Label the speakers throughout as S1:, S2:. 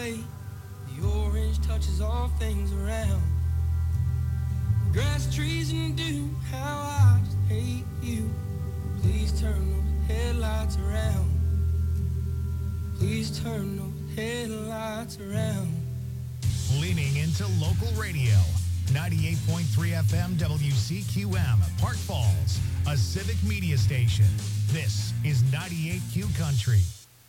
S1: way the orange touches all things around. Grass, trees, and dew, how I just hate you. Please turn those headlights around. Please turn those headlights around.
S2: Leaning into local radio. 98.3 FM WCQM, Park Falls, a civic media station. This is 98Q Country.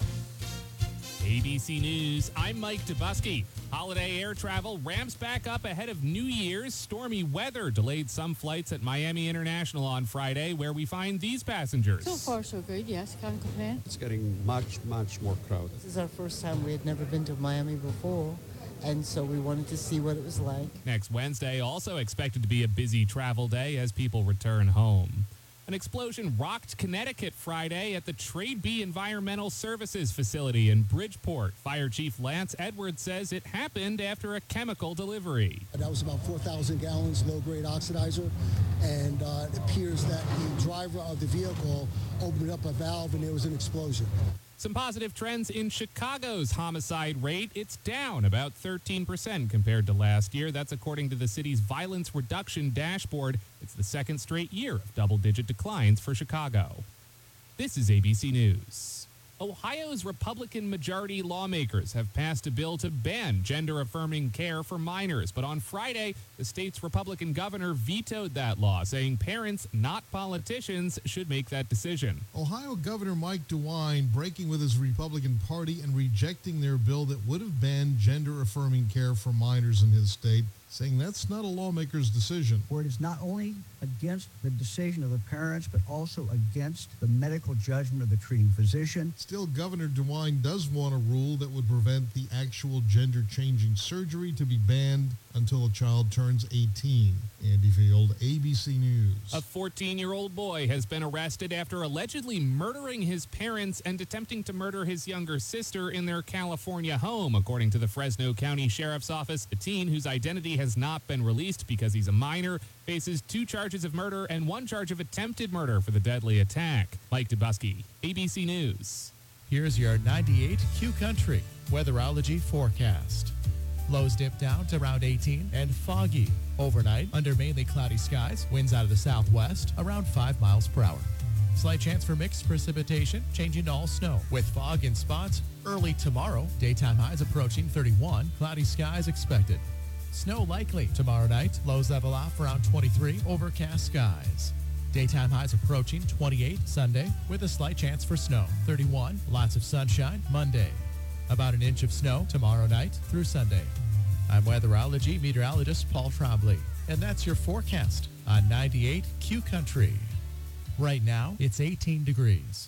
S3: ABC News, I'm Mike Dubusky. Holiday air travel ramps back up ahead of New Year's. Stormy weather delayed some flights at Miami International on Friday, where we find these passengers.
S4: So far, so good. Yes, can't complain.
S5: It's getting much more crowded.
S6: This is our first time. We had never been to Miami before, and so we wanted to see what it was like.
S3: Next Wednesday, also expected to be a busy travel day as people return home. An explosion rocked Connecticut Friday at the Trade B Environmental Services facility in Bridgeport. Fire Chief Lance Edwards says it happened after a chemical delivery.
S7: That was about 4,000 gallons low-grade oxidizer, and it appears that the driver of the vehicle opened up a valve and there was an explosion.
S3: Some positive trends in Chicago's homicide rate. It's down about 13% compared to last year. That's according to the city's violence reduction dashboard. It's the second straight year of double-digit declines for Chicago. This is ABC News. Ohio's Republican majority lawmakers have passed a bill to ban gender-affirming care for minors. But on Friday, the state's Republican governor vetoed that law, saying parents, not politicians, should make that decision.
S8: Ohio Governor Mike DeWine breaking with his Republican Party and rejecting their bill that would have banned gender-affirming care for minors in his state, saying that's not a lawmaker's decision.
S9: Where it is not only against the decision of the parents, but also against the medical judgment of the treating physician.
S8: Still, Governor DeWine does want a rule that would prevent the actual gender-changing surgery to be banned until a child turns 18. Andy Field, ABC News.
S3: A 14-year-old boy has been arrested after allegedly murdering his parents and attempting to murder his younger sister in their California home. According to the Fresno County Sheriff's Office, the teen, whose identity has not been released because he's a minor, faces 2 charges of murder and 1 charge of attempted murder for the deadly attack. Mike Dubusky, ABC News.
S10: Here's your 98Q Country weatherology forecast. Lows dip down to around 18 and foggy. Overnight, under mainly cloudy skies, winds out of the southwest around 5 miles per hour. Slight chance for mixed precipitation, changing to all snow, with fog in spots early tomorrow. Daytime highs approaching 31, cloudy skies expected. Snow likely tomorrow night, lows level off around 23, overcast skies. Daytime highs approaching 28 Sunday, with a slight chance for snow. 31, lots of sunshine Monday. About an inch of snow tomorrow night through Sunday. I'm weatherology meteorologist Paul Trombley, and that's your forecast on 98Q Country. Right now, it's 18 degrees.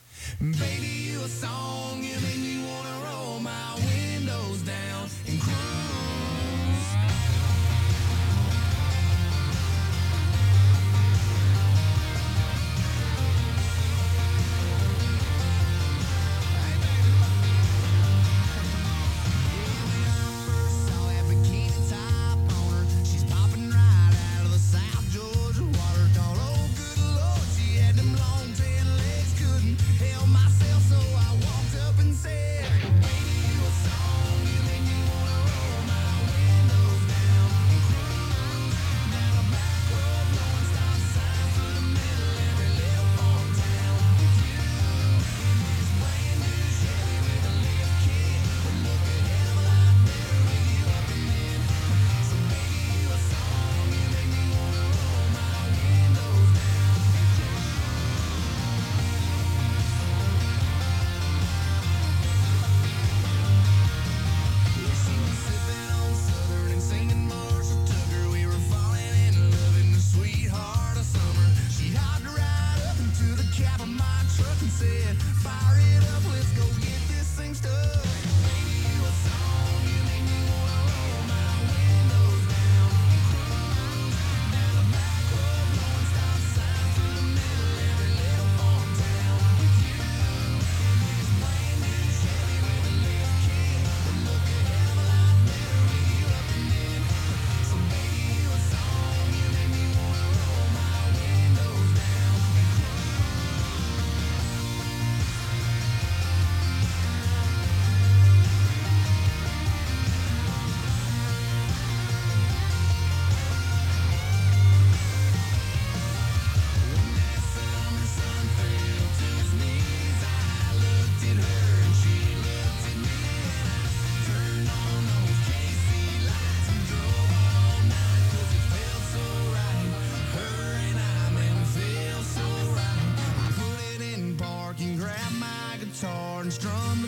S1: Baby, you a song, you make me wanna roll my windows down and cruise.
S11: Held myself, so I walked up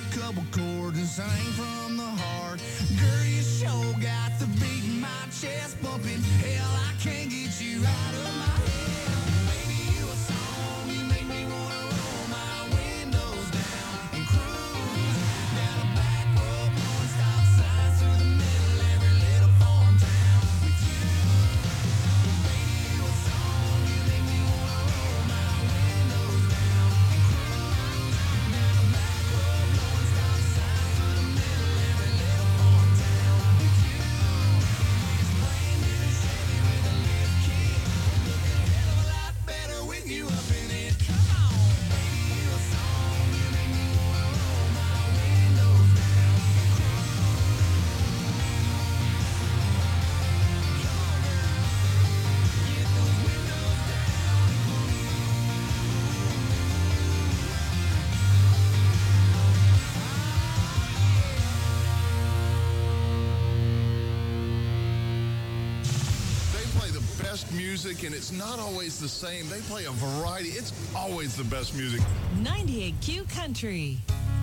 S11: couple chords and sing from the heart. Girl, you sure got the beat in my chest bumping. Hell, I can't get you out of my head. Baby, you a song, you make me wanna roll my windows down and cruise down a back road, blowing stop signs through the middle every little farm town with you. Baby, you a song, you make me wanna roll my windows down and cruise down a back road, blowing stop signs through the middle every little farm town with you. It's plain in a Chevy with a lift kit, looking a hell of a lot better with you up in it. Come on, baby, you a song, you make me wanna roll my windows down and cruise. Come on, girl, get those windows down and
S12: They play the best music, and it's not always the same. They play a variety. It's always the best music.
S13: 98Q Country.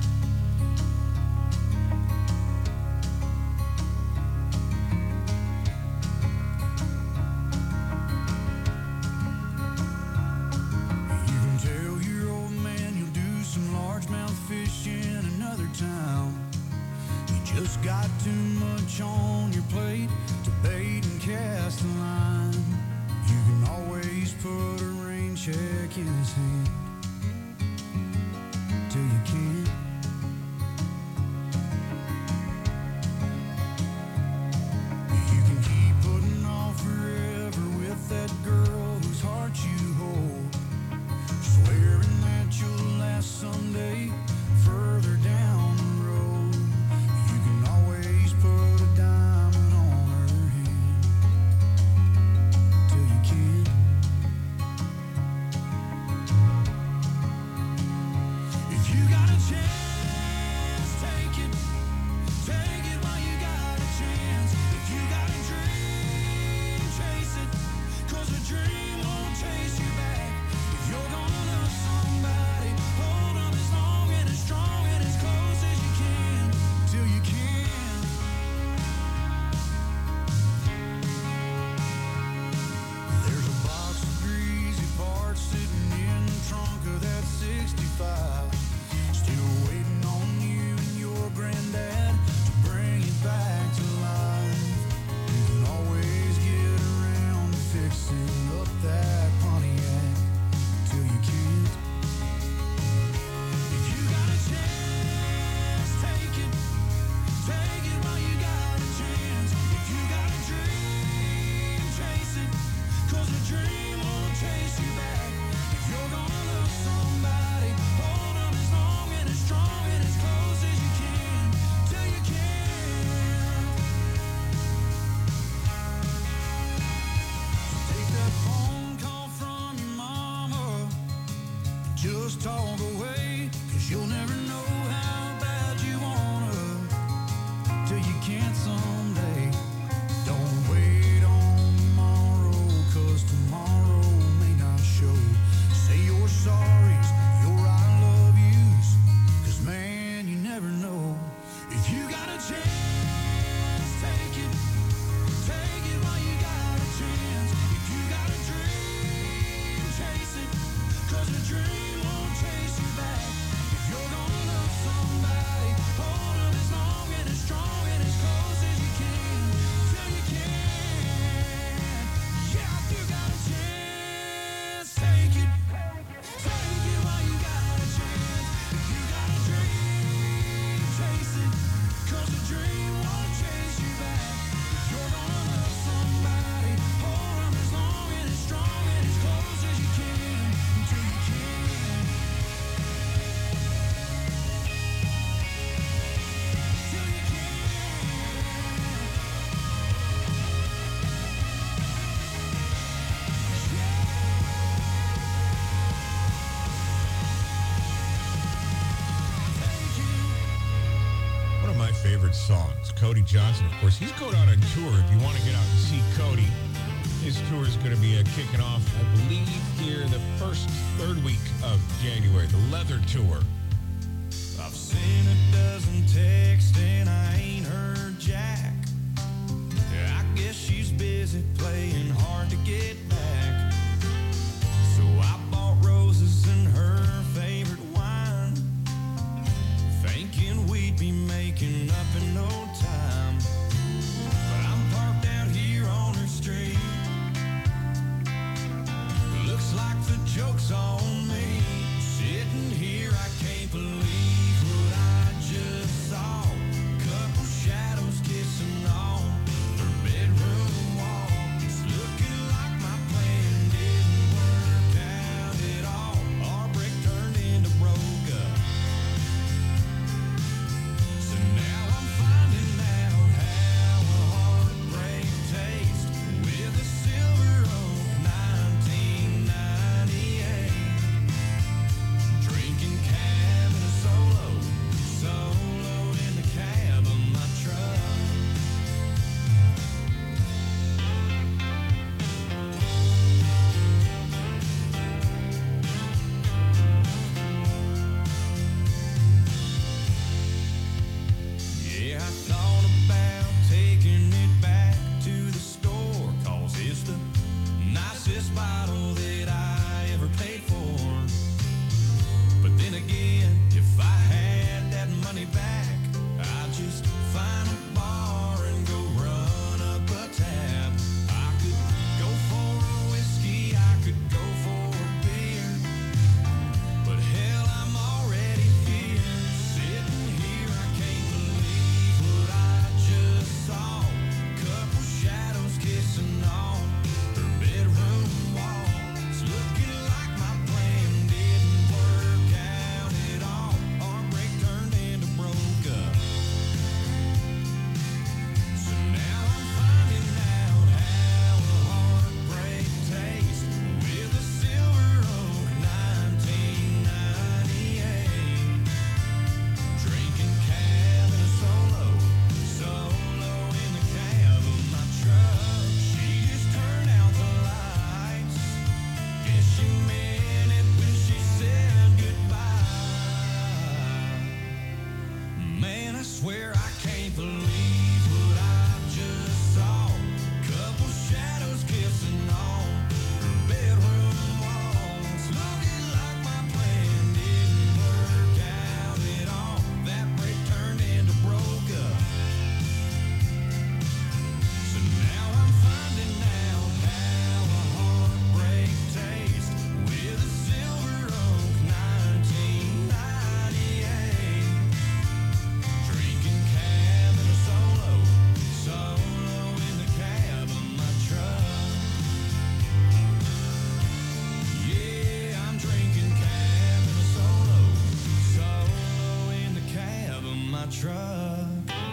S11: You can tell your old man you'll do some largemouth fish in another town. You just got too much on your plate to bait and cast a line. You can always put a rain check in his hand till you can't. You can keep putting off forever with that girl whose heart you hold, swearing that you'll last someday further down the road. You can always put a diamond on her hand till you can't. If you got a chance, take it. Take it while you got a chance. If you got a dream, chase it. 'Cause a dream won't chase you back. If you're gonna love somebody, hold them as long and as strong and as close as you can till you can. There's a box of greasy parts sitting in the trunk of that 65, still waiting on you and your granddad to bring it back to life. You can always get around to fixing up that Pontiac till you can't. If you got a chance, take it. Take it while you got a chance. If you got a dream, chase it. 'Cause a dream won't chase you back. If you're gonna love somebody, hold them as long and as strong and as close as you can till you can. So take that phone call from your mama, just talk away, 'cause you'll never know how bad you wanna till you can't someday. Don't wait on tomorrow, 'cause tomorrow may not show. Say your sorries, your I love yous, 'cause man, you never know. If you got a chance, take it. Take it while you got a chance. If you got a dream, chase it. 'Cause a dream won't chase you back. If you're gonna love somebody, hold them as long and as strong and as close as you can till you can. Yeah, if you got a chance, take it. Take it while you got a chance. If you got a dream, chase it. 'Cause a dream won't chase you back. If you're gonna love somebody, hold them as long and as strong and as close as you can until you can. Till you can.
S14: One of my favorite songs, Cody Johnson, of course. He's going out on tour. If you want to get out and see Cody, his tour is going to be kicking off, I believe, here the third week of January, the Leather Tour.
S11: I've sent a dozen texts and I ain't heard jack. I guess she's busy playing hard to get back. So I bought roses and her favorite wine, thinking we'd be making up in no time. But I'm parked out here on her street. Looks like the joke's on me. Sitting here, I can't believe what I just saw. Couple shadows kissing on her bedroom wall. It's looking like my plan didn't work out at all. Our break turned into broke up. So now I'm finding out how a heartbreak tastes with a Silver Oak 1998. Drinking cab in a solo in the cab of my truck. Yeah, I thought about taking it back to the store, 'cause it's the nicest bottle that I ever paid for. But then again, if I had that money back, I'd just find a bar and go run up a tab. I could go for a whiskey, I could go for a beer, but hell, I'm already here. Sitting here, I can't believe what I just saw. Couple shadows kissing on her bedroom wall. It's looking like my plan didn't work out at all. Our break turned into broke up. So now I'm finding out how a heartbreak tastes with a Silver Oak 1998. Drinking cab in a solo in the cab of my truck. She just turned out the lights. Guess she meant it when she said goodbye. Man, I swear I can't believe what I just saw. Couple shadows kissing on her bedroom walls. Looking like my plan didn't work out at all. That break turned into broke up. So now I'm finding out how a heartbreak tastes with a Silver Oak 1998. Drinking cab in a solo in the cab of my truck. Yeah, I'm drinking cab in a solo in the cab of my truck.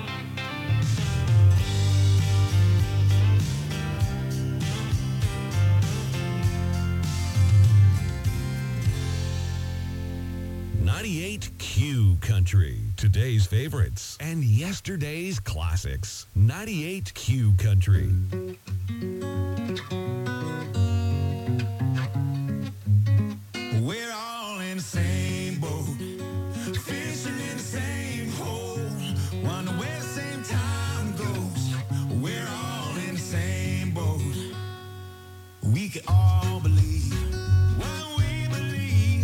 S15: Q Country, today's favorites and yesterday's classics. 98 Q Country.
S11: We're all in the same boat, fishing in the same hole, wonder where the same time goes. We're all in the same boat. We can all believe what we believe.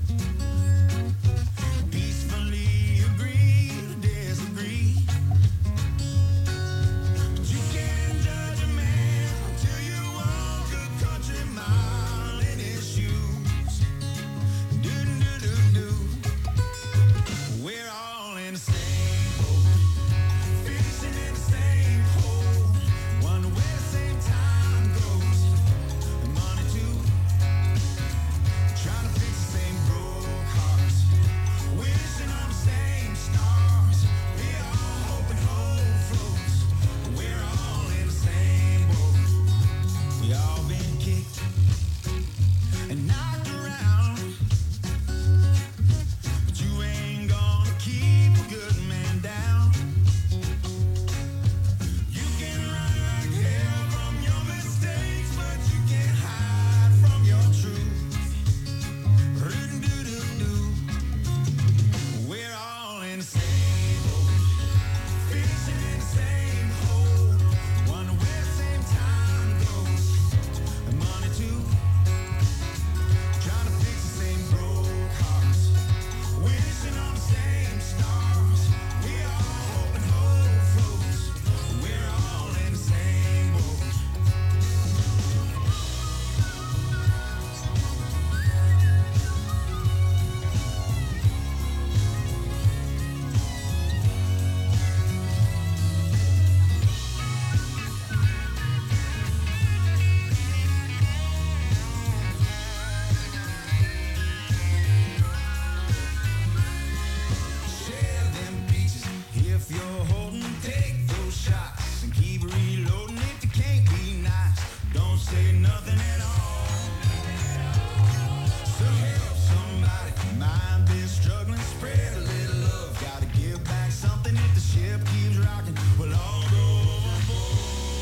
S11: Peacefully agree to disagree. But you can't judge a man the ship keeps rocking, we'll all go overboard.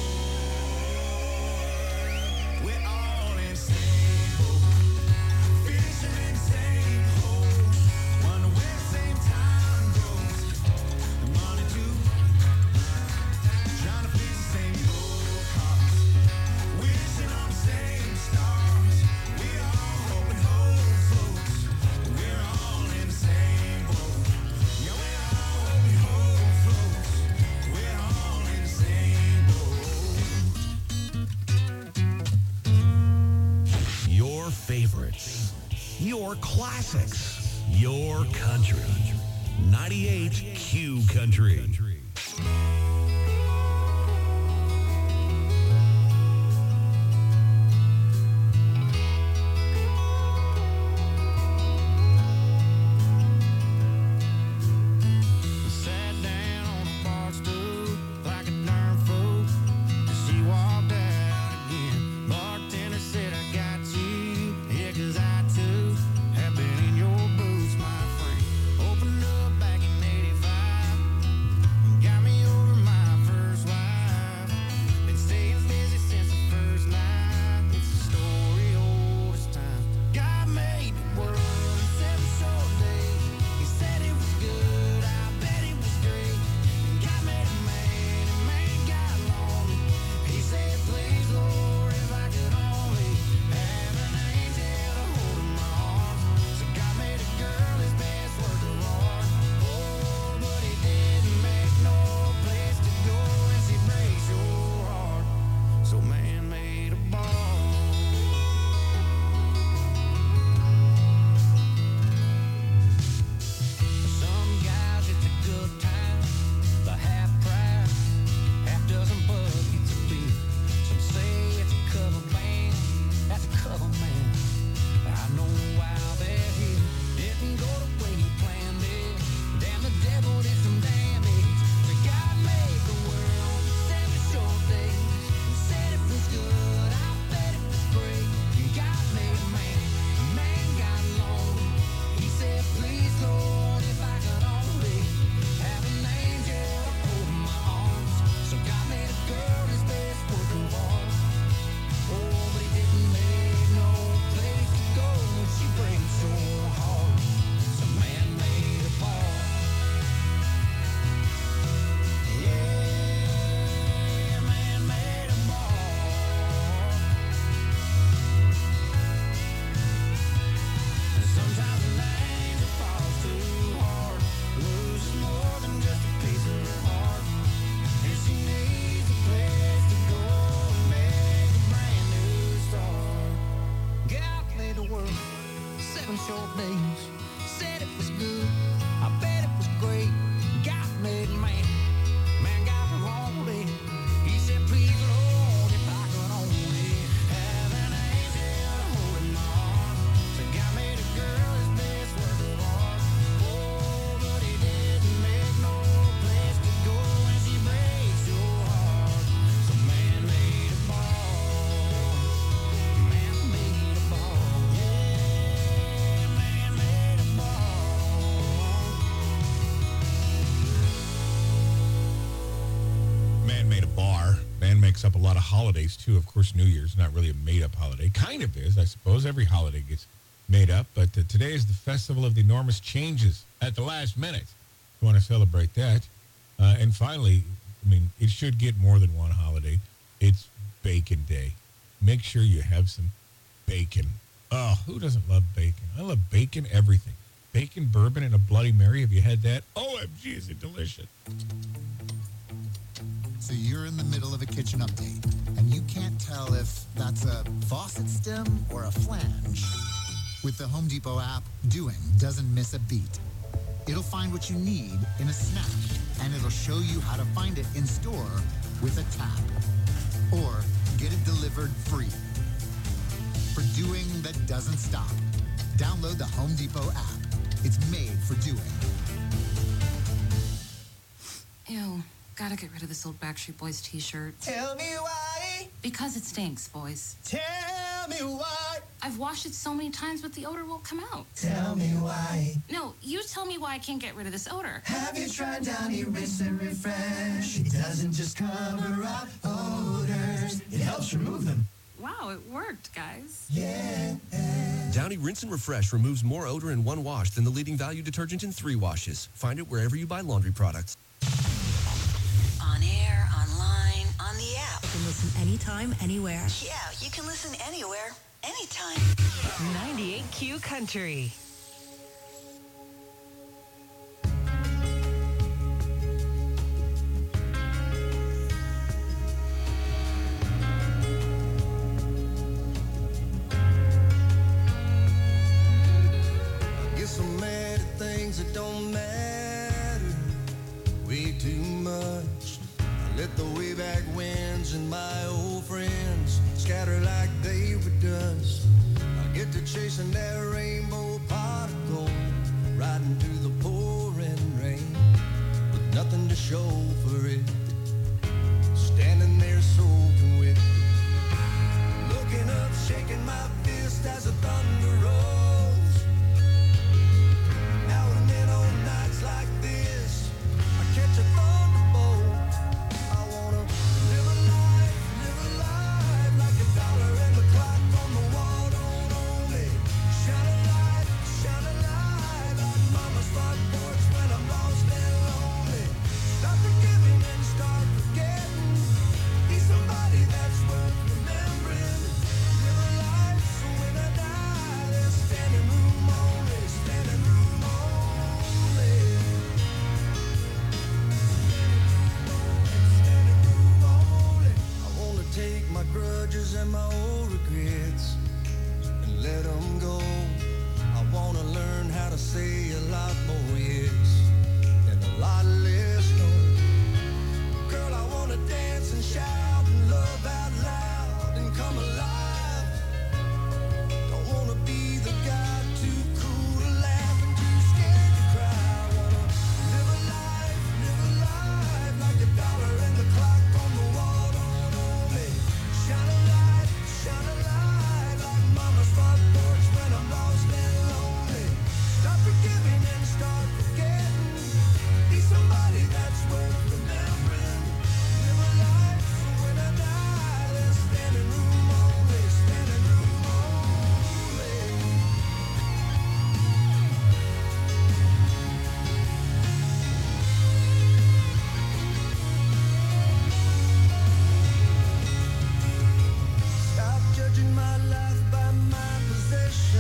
S11: We're all in same boat, fishing in same holes, wonder where same time goes. The money too, trying to please the same boat cars, wishing on the same stars. We all hope and hope floats. We're all in the same boat. Yeah, we're all hope and hope floats. We're all in the same boat.
S15: Your favorites, your classics, your country. 98 Q Country.
S11: Sat down on a bar stool like a darn fool. She walked out again. Bartender said, I got you. Yeah, 'cause I too have been in your boots, my friend. Opened up back in 85. Got me over my first wife. Been staying busy since the first night. It's a story old as time. God made the world in 7 short days. He said it was good. I bet it was great. God made a man and man got lonely. He said, please, Lord, if I could only have an angel to hold in my arms. So God made a girl his best work of art. Oh, but he didn't make no place to go and she breaks your heart. So man made a bar. Some guys it's a good time, the half price, half dozen buckets of beer. Some say it's a cover band, that's a cover man. I know why they're here, didn't go the way you planned it. Damn, the devil did some damage. But God made the world in 7 short days. He said it was good, I bet it was great. God made a man got lonely. He said, please, Lord, if I could only have an angel to hold in my arms. So God made a girl his best work of art. Oh, but he didn't make no place to go when she breaks your heart. So man made a bar. Yeah, man made a bar. Sometimes an angel falls too hard, loses more than just a piece of her heart, and she needs a place to go and make a brand new start. God made the world 7 short days, said it was good, I bet it was great. God made man, man got lonely. He said, please, Lord, if I could only have an angel to hold in my arms. So God made a girl his best work of art. Oh, but he didn't make no place to go when she breaks your heart. So man made a bar. Man made a bar. Yeah, man made a bar.
S14: Man made a bar. Man makes up a lot of holidays, too. Of course, New Year's not really a made-up holiday. Kind of is, I suppose. Every holiday gets made up. But today is the festival of the enormous changes at the last minute. You want to celebrate that. And finally, I mean, it should get more than one holiday. It's Bacon Day. Make sure you have some bacon. Oh, who doesn't love bacon? I love bacon everything. Bacon, bourbon, and a Bloody Mary. Have you had that? OMG, is it delicious.
S16: So you're in the middle of a kitchen update, and you can't tell if that's a faucet stem or a flange. With the Home Depot app, doing doesn't miss a beat. It'll find what you need in a snap, and it'll show you how to find it in store with a tap. Or get it delivered free. For doing that doesn't stop. Download the Home Depot app. It's made for doing.
S17: Ew, gotta get rid of this old Backstreet Boys t-shirt.
S11: Tell me why.
S17: Because it stinks, boys.
S11: Tell me why.
S17: I've washed it so many times, but the odor won't come out.
S11: Tell me why.
S17: No, you tell me why I can't get rid of this odor.
S11: Have you tried Downy Rinse and Refresh? It doesn't just cover up odors, it helps remove them.
S17: Wow, it worked, guys.
S11: Yeah.
S18: Downy Rinse and Refresh removes more odor in one wash than the leading value detergent in 3 washes. Find it wherever you buy laundry products.
S13: On air, online, on the app.
S19: You can listen anytime, anywhere.
S13: Yeah, you can listen anywhere, anytime. 98Q Country.
S11: I'm mad at things that don't matter way too much. I let the way back winds and my old friends scatter like they were dust. I get to chasing that rainbow pot of gold, riding through the pouring rain with nothing to show for it, standing there soaking wet, looking up, shaking my fist as the thunder rolls. Like this, I catch a thunderbolt. I wanna live a life like a dollar and the clock on the wall don't only shine a light like mama's front porch when I'm lost and lonely. Stop forgiving and start forgetting. Be somebody that's worth remembering. Live a life so when I die, there's standing room only, standing room only. Take my grudges and my old regrets and let them go. I wanna learn how to say a lot more yes and a lot less no. Girl, I wanna dance and shout and love out loud and come alive. Don't wanna be the guy too cool to laugh and too scared to cry. I wanna live a life like a dollar and the clock on the wall. Shine a light like mama's front porch when I'm lost and lonely. Stop forgiving and start forgetting. Be somebody that's worth remembering. Live a life so when I die, there's standing room only, standing room only. Stop judging my life by my possessions.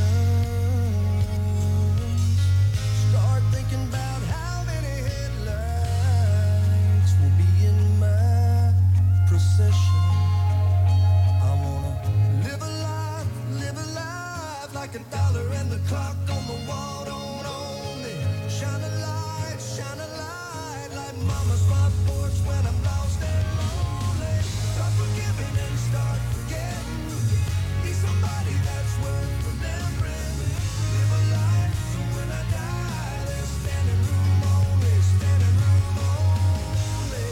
S11: Start thinking about how many headlights will be in my procession. I wanna live a life like a dollar and the clock on the wall don't only shine a light like mama's front porch when I'm lost and lonely. Stop forgiving and start forgetting. Be somebody that's worth remembering. Live a life so when I die, there's standing room only, standing room only.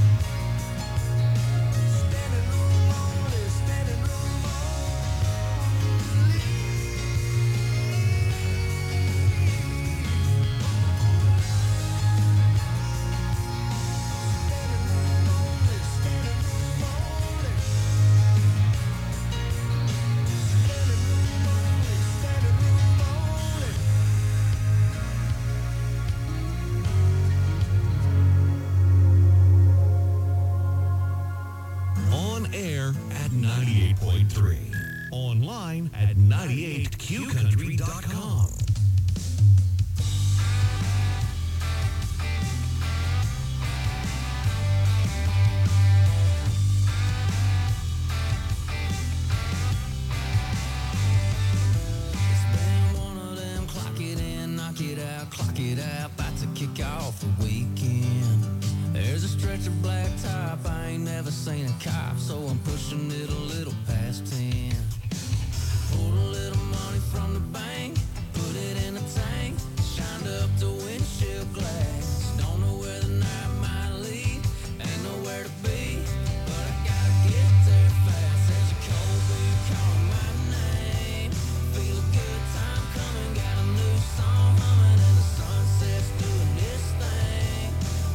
S11: Standing room only, standing room only.
S15: On air at 98.3. Online at 98qcountry.com.
S11: It's been one of them clock it in, knock it out, clock it out, about to kick off the weekend. There's a stretch of black top, I ain't never seen a cop, so I'm pushing it a little past 10. Pulled a little money from the bank, put it in a tank, shined up the windshield glass. Don't know where the night might lead, ain't nowhere to be, but I gotta get there fast. There's a cold beer calling my name.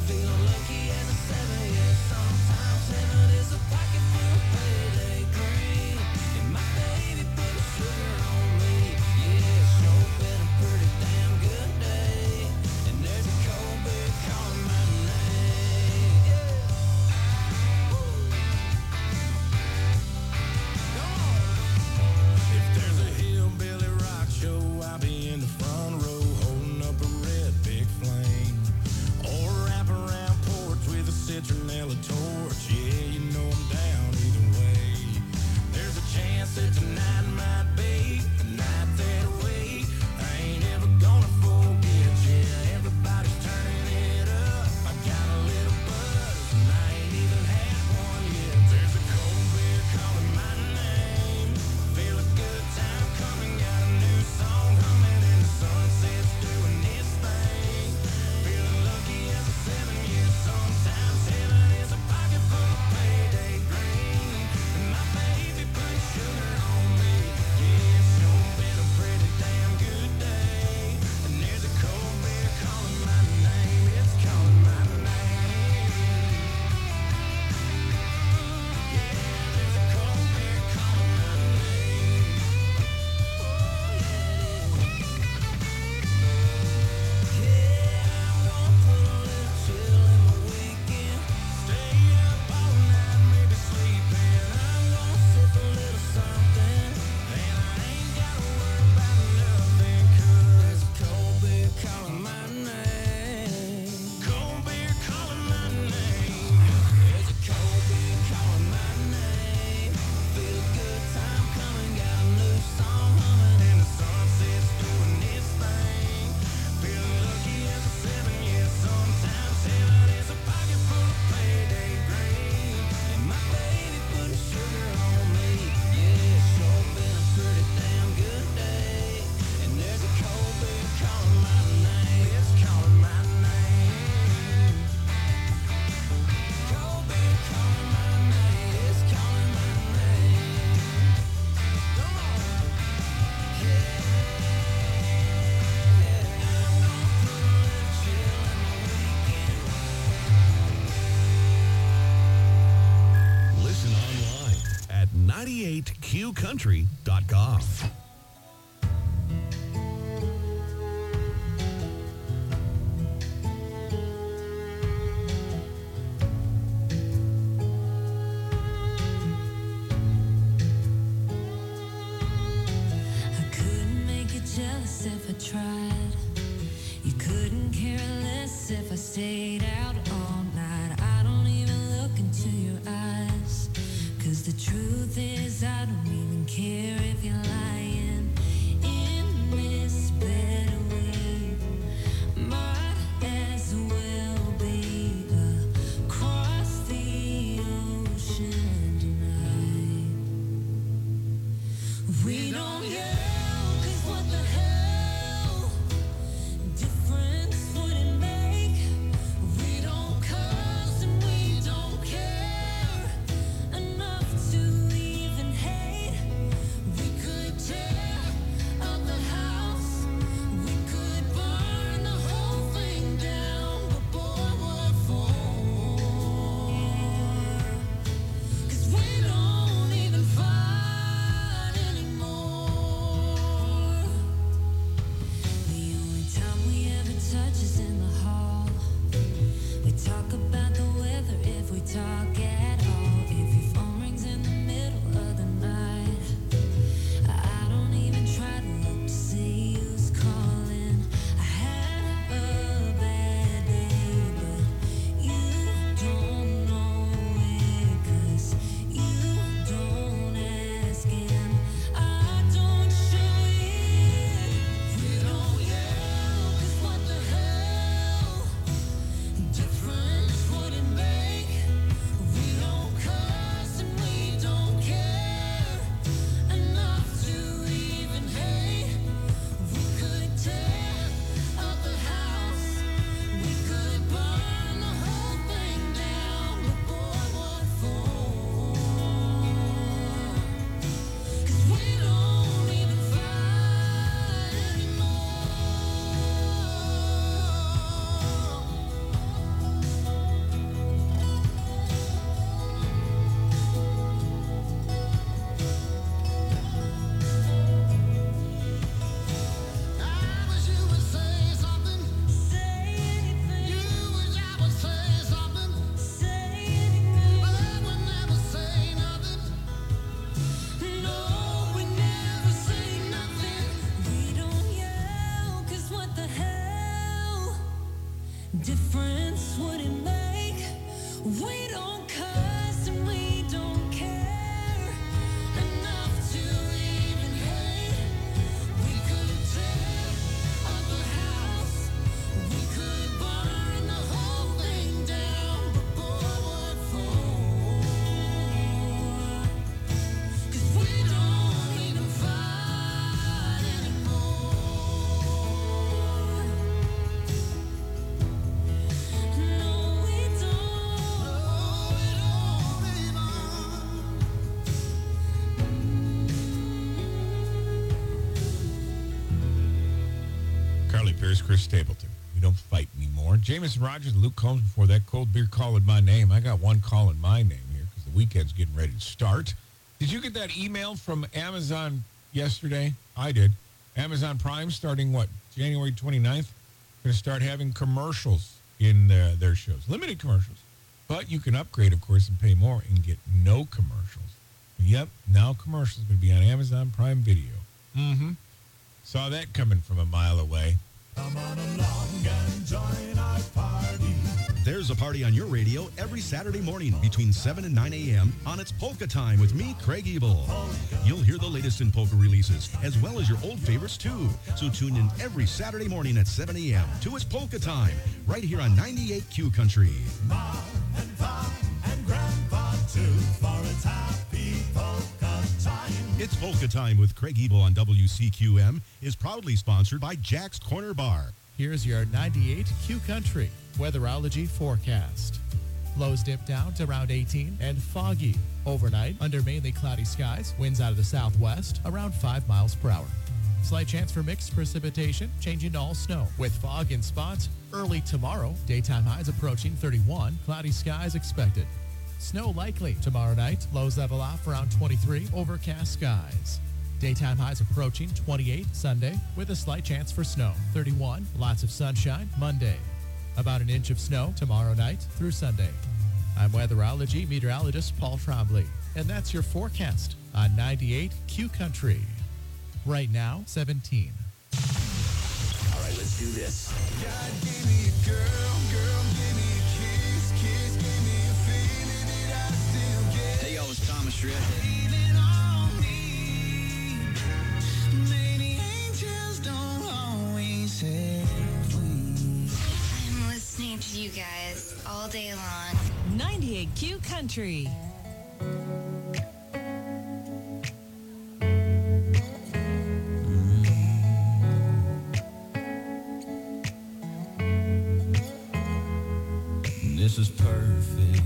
S11: Feeling lucky as a 7, yeah. Sometimes heaven is a pocket full of payday green. And my baby put sugar on me. Yeah, it's sure been a pretty damn good day. And there's a cold beer calling my name. Yeah. If there's a hillbilly rock show, I'll be in the front row holding up a red big flame. Or wrap around porch with a citronella torch. Yeah, you know I'm down either way. There's a chance that tonight might be the night that I wait. I ain't ever gonna forget. Yeah, everybody's turning it up. I got a little buzz and I ain't even had one yet. There's a cold beer calling my name. Feel a good time coming, got a new song humming, and the sunset's doing its thing. Feeling lucky as a 7, yeah. Sometimes heaven is a pocket full of payday green. And my baby put sugar on me. Yeah, it's sure been a pretty damn good day. And there's a cold beer calling my name. It's calling my name. Yeah, there's a cold beer calling my name.
S15: Listen online at 98qcountry.com.
S20: I couldn't make you jealous if I tried. You couldn't care less if I stayed out all night. I don't even look into your eyes. 'Cause the truth is I don't even care if you're lying.
S14: Here's Chris Stapleton. We don't fight anymore. Jameson Rogers, Luke Combs before that. Cold beer calling my name. I got one calling my name here because the weekend's getting ready to start. Did you get that email from Amazon yesterday? I did. Amazon Prime starting, January 29th? Going to start having commercials in their shows. Limited commercials. But you can upgrade, of course, and pay more and get no commercials. Yep, now commercials are going to be on Amazon Prime Video. Mm-hmm. Saw that coming from a mile away.
S11: Come on along and join our party.
S21: There's a party on your radio every Saturday morning between 7 and 9 a.m. on It's Polka Time with me, Craig Ebel. You'll hear the latest in polka releases, as well as your old favorites, too. So tune in every Saturday morning at 7 a.m. to It's Polka Time, right here on 98Q Country.
S11: Mom and Pop and Grandpa, too, for its happy polka time.
S21: It's Polka Time with Craig Ebel on WCQM is proudly sponsored by Jack's Corner Bar.
S10: Here's your 98Q Country weatherology forecast. Lows dip down to around 18 and foggy. Overnight, under mainly cloudy skies, winds out of the southwest around 5 miles per hour. Slight chance for mixed precipitation, changing to all snow. With fog in spots early tomorrow, daytime highs approaching 31, cloudy skies expected. Snow likely tomorrow night, lows level off around 23, overcast skies. Daytime highs approaching 28 Sunday with a slight chance for snow. 31, lots of sunshine Monday. About an inch of snow tomorrow night through Sunday. I'm weatherology meteorologist Paul Trombley, and that's your forecast on 98Q Country. Right now, 17.
S11: All right, let's do this. God gave me a girl, girl gave me a kiss, kiss gave me a feeling that I still get.
S22: Hey, y'all, it's Thomas Shred.
S11: Leaning on me. Maybe angels don't always have wings.
S23: I'm listening to you guys all day long.
S24: 98Q Country.
S25: This is perfect.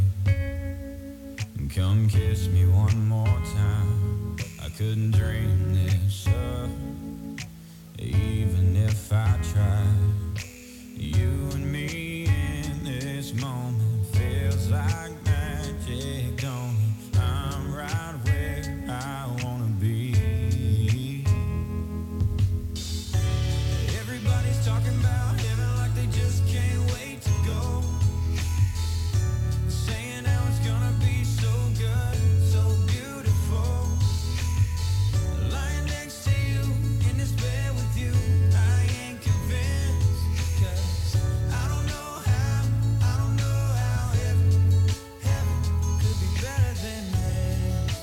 S25: Come kiss me one more time. I couldn't dream this up, even if I tried. You and me in this moment feels like magic, don't it? I'm right where I wanna be. Everybody's talking about heaven like they just can't wait to go. Saying how it's gonna be so good, so beautiful. Lying next to you in this bed with you, I ain't convinced. 'Cause I don't know how heaven could be better than this.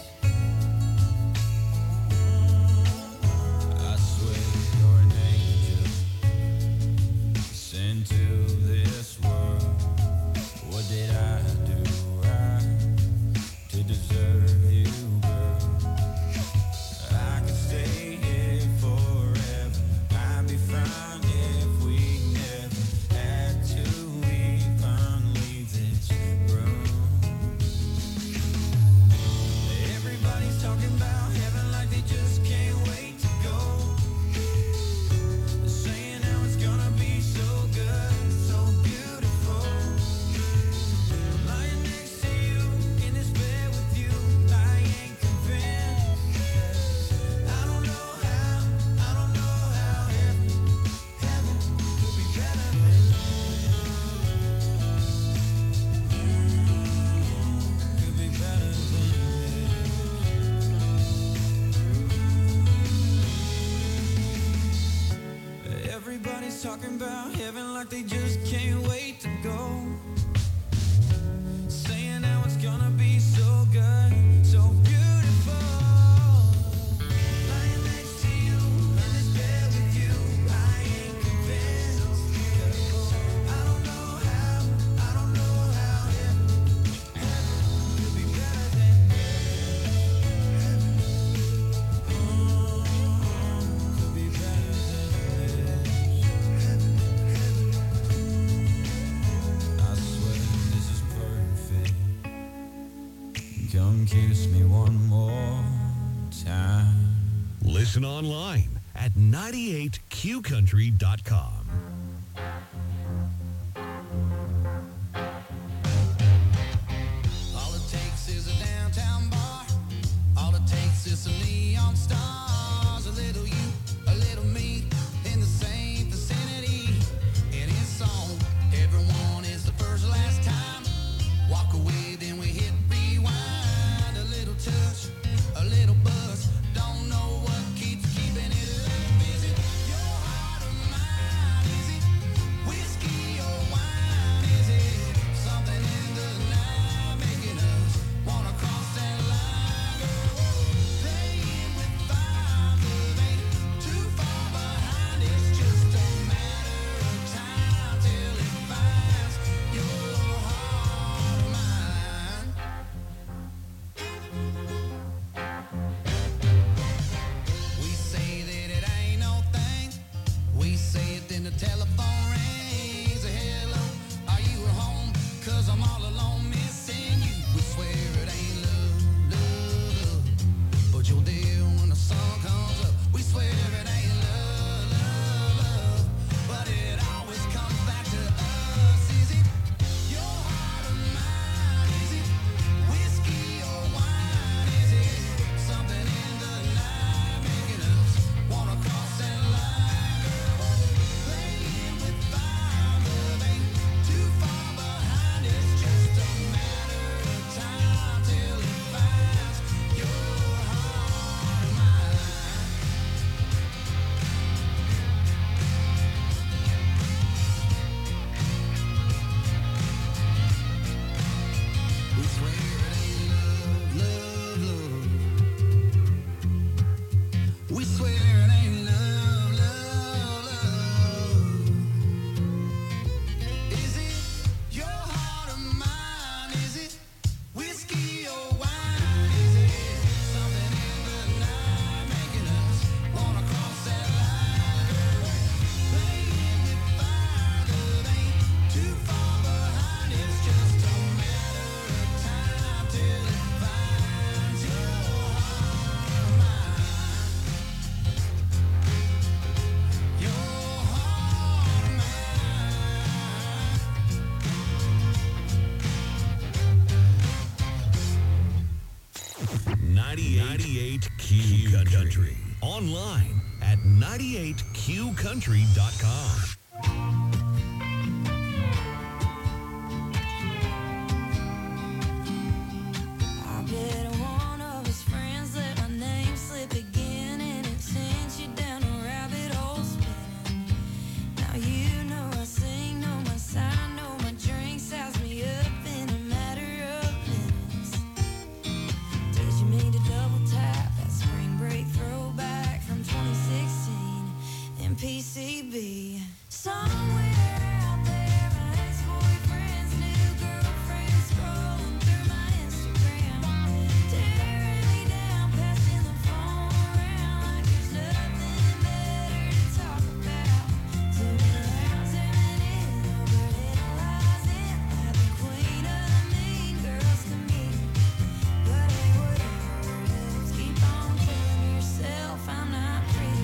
S25: I swear you're an angel sent to this world. What did I do right to deserve you, girl? I could stay here forever. I'd be fine if we never had to even leave this room. Everybody's talking about heaven like they just can't wait to go. They're saying how it's gonna be so good, so beautiful. Lying next to you in this bed with you, I ain't convinced. 'Cause I don't know how heaven could be better than could be better than this. Everybody's talking about heaven like they just can't wait to go. Saying how it's gonna be so good, so beautiful. Lying next to you in this bed with you, I ain't convinced. 'Cause I don't know how heaven could be better than could be better than I swear this is perfect. Come kiss me one more time.
S15: Listen online at 98qcountry.com. 98Q Country. Online at 98QCountry.com.
S20: I bet one of his friends let my name slip again, and it sends you down a rabbit hole spinning. Now you know I sing, know my sign, know my drink, size me up in a matter of minutes. Did you mean to double tap that spring break throwback from 2016 in PCB? Somewhere out there, my ex-boyfriend's new girlfriend scrolling through my Instagram, tearing me down, passing the phone around like there's nothing better to talk about. Zooming around, zooming in, overanalyzing like the queen of the mean girls to me. But hey, whatever else, keep on telling yourself I'm not pretty.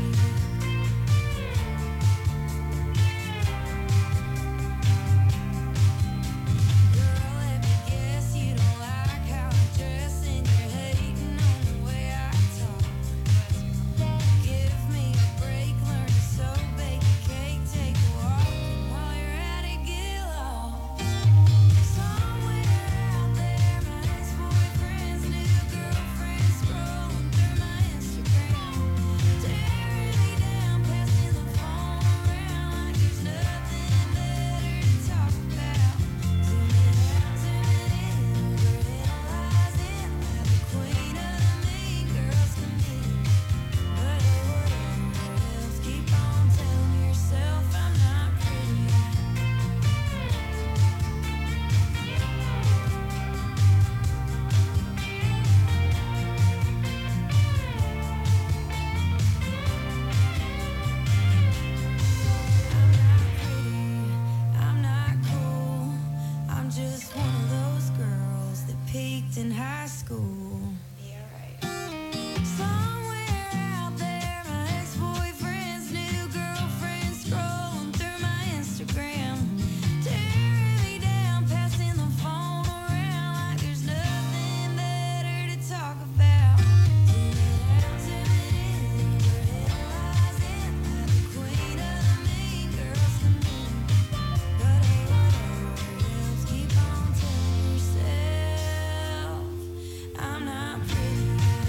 S20: Girl, let me guess you don't like how I dress, and you're hating on the way I talk. Give me a break, learn to sew, bake a cake, take a walk, and while you're at it, get lost. Somewhere out there, my ex-boyfriend's new girlfriend scrolling through my Instagram, tearing me down, passing the phone around like there's nothing better to talk about. Zooming out, zooming in, overanalyzing like the queen of the mean girls to me. But hey, whatever else, keep on telling yourself I'm not pretty. I'm not cool, I'm just one of those girls that peaked in high school. Somewhere out there, my ex-boyfriend's new girlfriend scrolling through my Instagram, tearing me down, passing the phone around like there's nothing better to talk about. Zooming out, zooming in, overanalyzing like the queen of the mean girls to me. But hey, whatever else, keep on telling yourself I'm not pretty.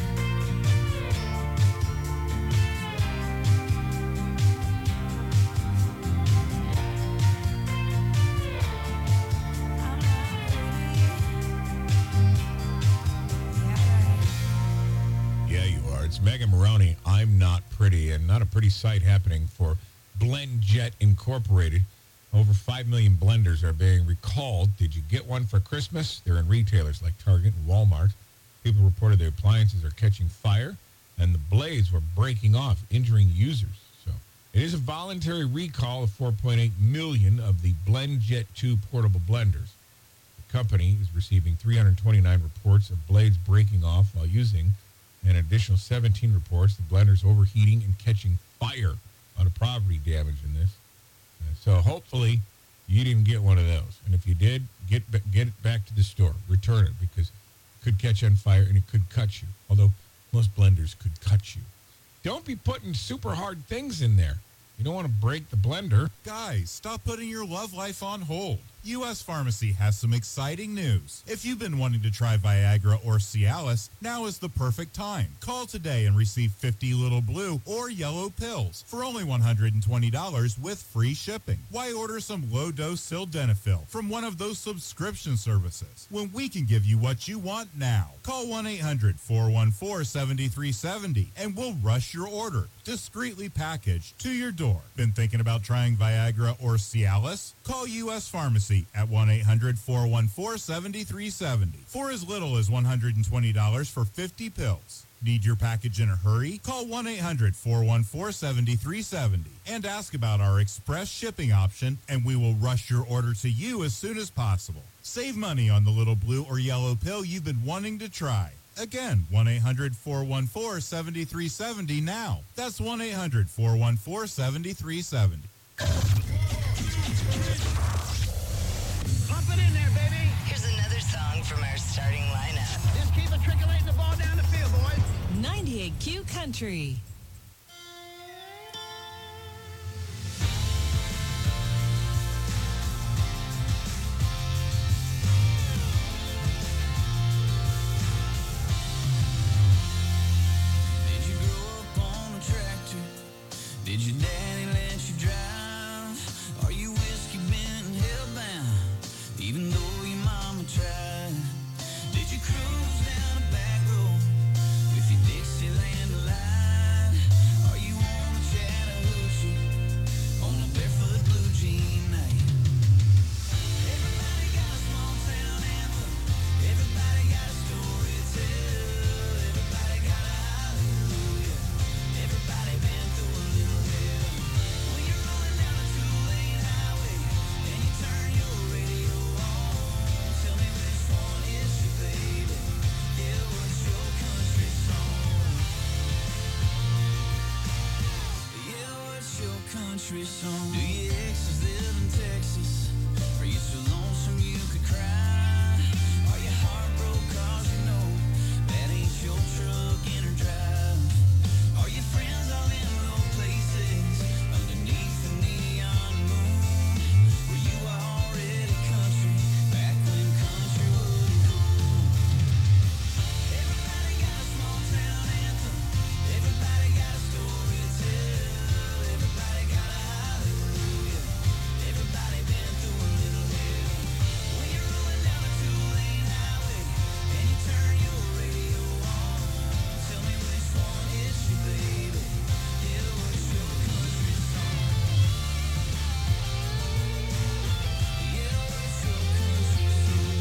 S14: Yeah, you are. It's Megan Maroney. I'm not pretty, and not a pretty sight happening for BlendJet Incorporated. Over 5 million blenders are being recalled. Did you get one for Christmas? They're in retailers like Target and Walmart. People reported their appliances are catching fire, and the blades were breaking off, injuring users. So it is a voluntary recall of 4.8 million of the BlendJet 2 portable blenders. The company is receiving 329 reports of blades breaking off while using an additional 17 reports the blenders overheating and catching fire. A lot of property damage in this. So hopefully you didn't get one of those. And if you did, get it back to the store. Return it, because it could catch on fire and it could cut you. Although most blenders could cut you. Don't be putting super hard things in there. You don't want to break the blender.
S2: Guys, stop putting your love life on hold. U.S. Pharmacy has some exciting news. If you've been wanting to try Viagra or Cialis, now is the perfect time. Call today and receive 50 little blue or yellow pills for only $120 with free shipping. Why order some low-dose sildenafil from one of those subscription services when we can give you what you want now? Call 1-800-414-7370 and we'll rush your order, discreetly packaged, to your door. Been thinking about trying Viagra or Cialis? Call U.S. Pharmacy at 1-800-414-7370 for as little as $120 for 50 pills. Need your package in a hurry? Call 1-800-414-7370 and ask about our express shipping option, and we will rush your order to you as soon as possible. Save money on the little blue or yellow pill you've been wanting to try. Again, 1-800-414-7370 now. That's 1-800-414-7370.
S4: Pump it in there, baby.
S13: Here's another song from our starting lineup.
S4: Just keep it trickling the ball down the field, boys.
S24: 98Q Country.
S11: Did you grow up on a tractor? Did your daddy let you drive? Are you whiskey bent and hellbound, even though your mama tried? Did you cruise down a back road with your Dixieland line? Are you on the Chattahoochee on a barefoot blue jean night? Everybody got a small town anthem. Everybody got a story to tell. Everybody got a hallelujah. Everybody been through a little hell. When you're rolling down a two-lane highway and you turn your radio on, tell me which one is your baby? Yeah, what's your country song? Yeah, what's your country song? Do your exes live in Texas? Are you so lonesome you could cry? Are you heartbroken 'cause you know that ain't your truck in her drive? Are your friends all in low places underneath the neon moon? Were you already country back when country was cool? Everybody got a small town anthem. Everybody got a story to tell. Everybody got a hallelujah. Everybody been through a little hell. When you're rolling down a two-lane highway and you turn your radio on, tell me which one is your baby? Yeah, what's your country song? Yeah, what's your country song?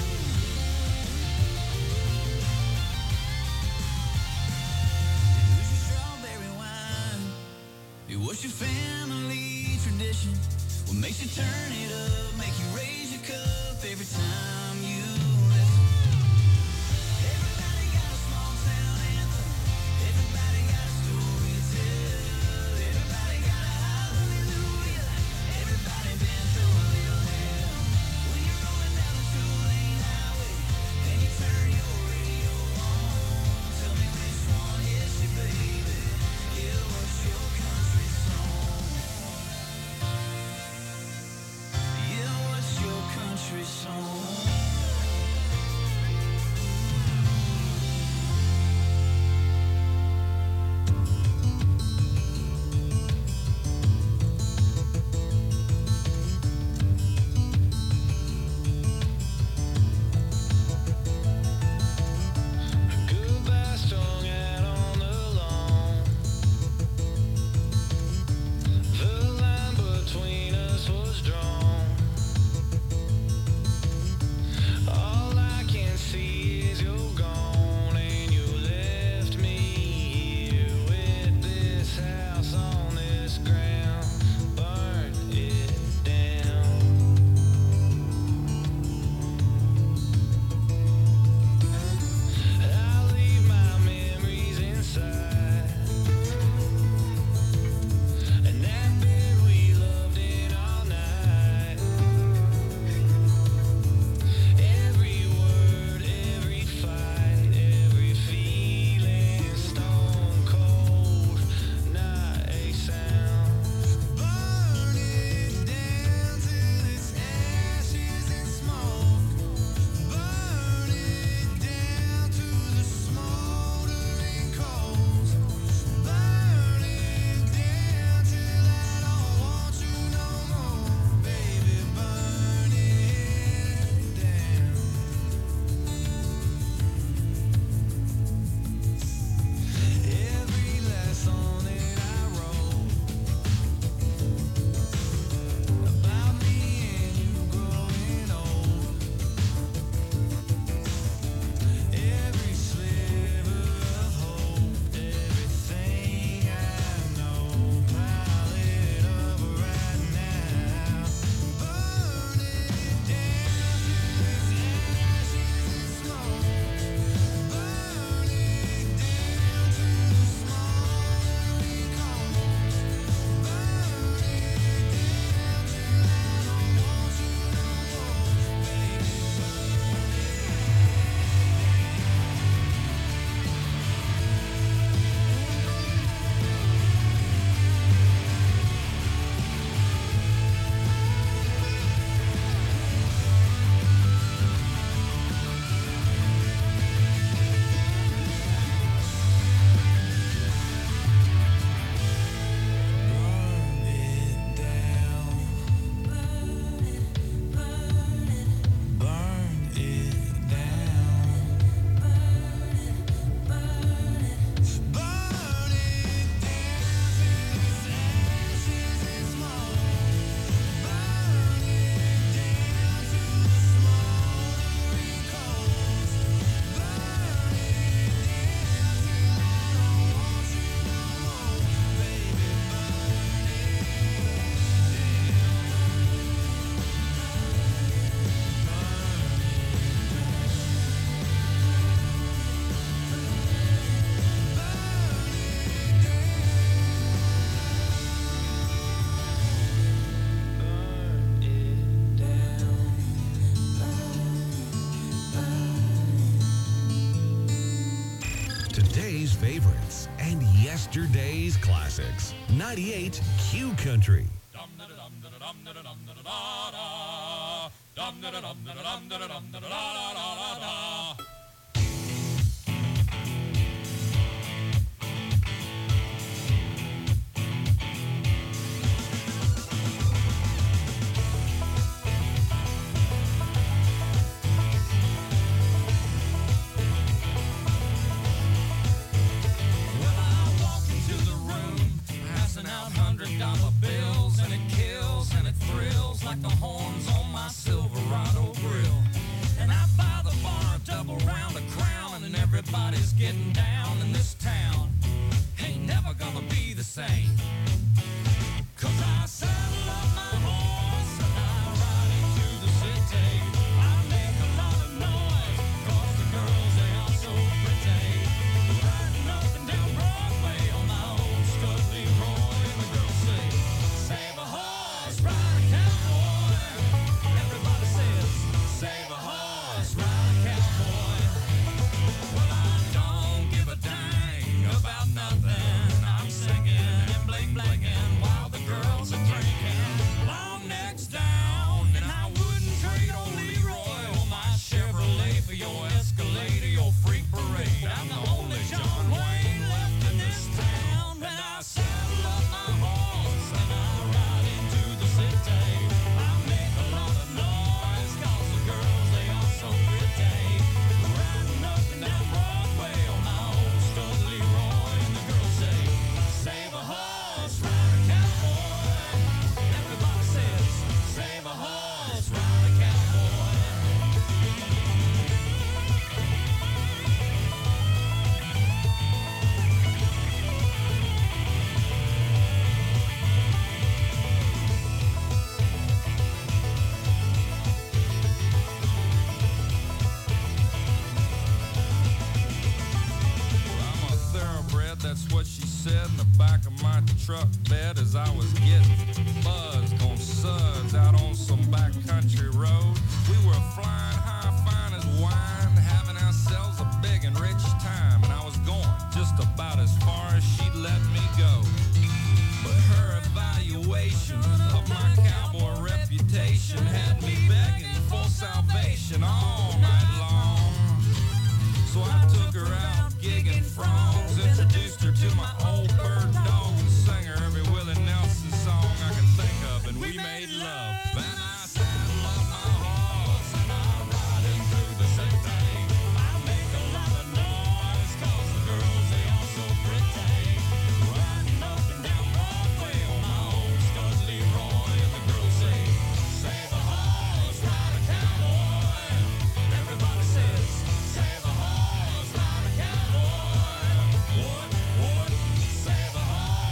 S11: Who's your strawberry wine? What's your family tradition? What makes you turn it up? Make you raise your cup every time you listen? Everybody got a small town anthem. Everybody got a story to tell. Everybody got a hallelujah. Everybody been through a little hell. When you're rolling down a two-lane highway and you turn your radio on, tell me which one is your baby? Yeah, what's your country song?
S15: today's favorites and yesterday's classics. 98 Q Country.
S11: $100 bills, and it kills and it thrills like the horns on my Silverado grill. And I buy the bar a double round of Crown, and everybody's getting down in this town. Ain't never gonna be the same. 'Cause I saddle up my horse and I ride into the city. I make a lot of noise 'cause the girls, they are so pretty. Riding up and down Broadway on my old stud Leroy, and the girls say, save a horse, ride a cowboy. Everybody says, save a horse, ride a cowboy. Well, I don't give a dang about nothing. I'm singing and bling-blinging while the girls are drinking. Long necks down, and I wouldn't trade on Leroy or my Chevrolet for your Escalade or your Freak Parade. I'm the only John Wayne left in this town, and I saddle up my horse and I ride into the city. I make a lot of noise 'cause the girls, they are so pretty. Riding up and down Broadway on my old stud Leroy, and the girls say, save a horse, ride a cowboy. Everybody says, save a horse, ride a cowboy. I'm a thoroughbred, that's what she said in the back of my truck bed as I was getting buzzed on suds out on some backcountry road. We were flying high, fine as wine, having ourselves a big and rich time, and I was going just about as far as she'd let me go. But her evaluation of my cowboy reputation had me begging for salvation all night long. So I took her out gigging frogs, introduced her to my old bird dog, and sang her every Willie Nelson song I could think of, and we made love. Then I saddle up my horse and I ride into the city. I make a lot of noise 'cause the girls, they are so pretty. Riding up and down Broadway on my old stud Leroy, and the girls say, save a horse, ride a cowboy. Everybody says, save a horse, ride a cowboy. What, save a horse,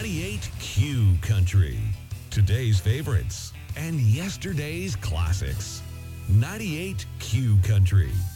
S15: 98Q Country. Today's favorites and yesterday's classics. 98Q Country.